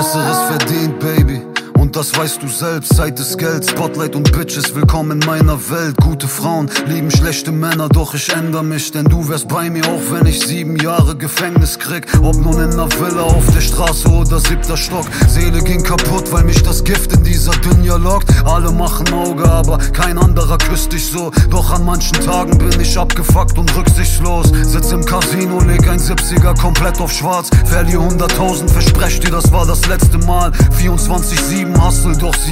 Besseres verdient, Baby. Und das weißt du selbst, Zeit ist Geld, Spotlight und Bitches, willkommen in meiner Welt. Gute Frauen lieben schlechte Männer, doch ich ändere mich, denn du wärst bei mir, auch wenn ich 7 Jahre Gefängnis krieg. Ob nun in ner Villa auf der Straße oder 7. Stock. Seele ging kaputt, weil mich das Gift in dieser Dünja lockt. Alle machen Auge, aber kein anderer küsst dich so. Doch an manchen Tagen bin ich abgefuckt und rücksichtslos. Sitz im Casino, leg ein 70er komplett auf schwarz. Verlieh 100.000, versprech dir, das war das letzte Mal. 24/7 Hustle, doch sie